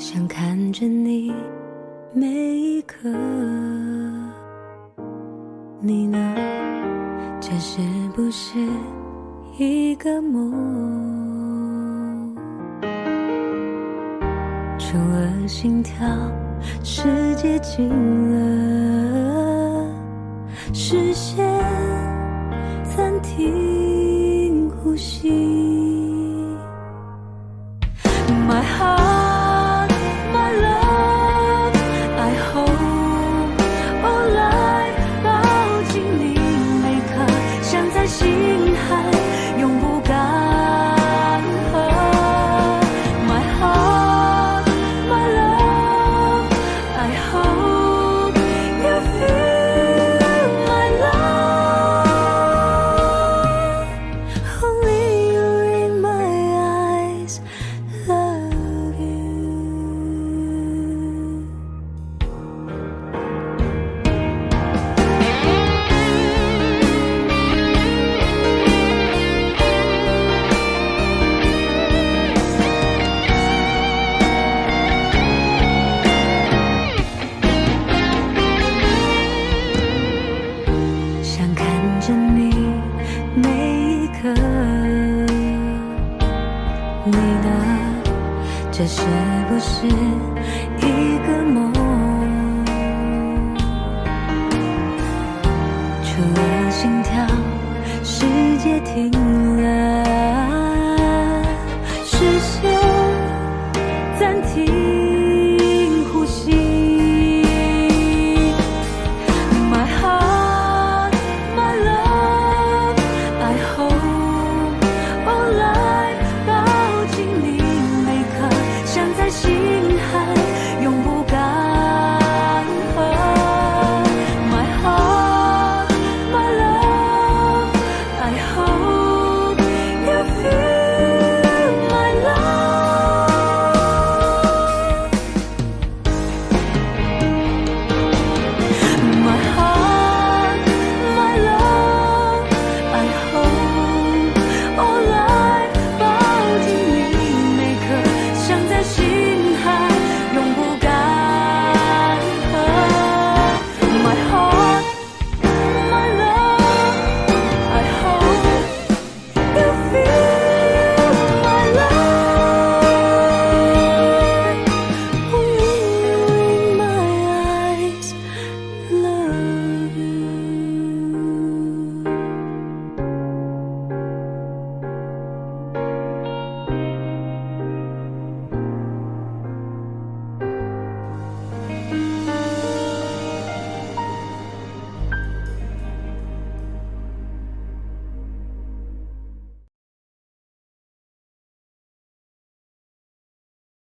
想看着你每一刻。你呢？这是不是一个梦？除了心跳，世界静了，视线暂停呼吸。My heart, my love, I hope all life 抱紧你每刻，像在心海永不干涸。My heart, my love, I hope you feel my love. Only you in my eyes, love you. 想看着你每一刻。你呢？这是不是一个梦？除了心跳，世界停了，视线暂停呼吸。My heart, my love, I hope all life 抱紧你每刻，像在心